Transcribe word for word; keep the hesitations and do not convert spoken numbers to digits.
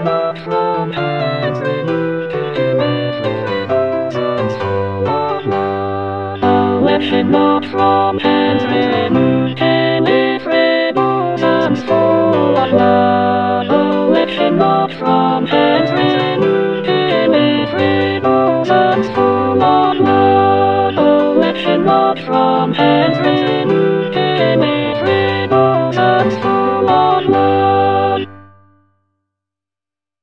not from heaven, thousands full of love. A lesson not from heaven, thousands full of love. A lesson not from heaven.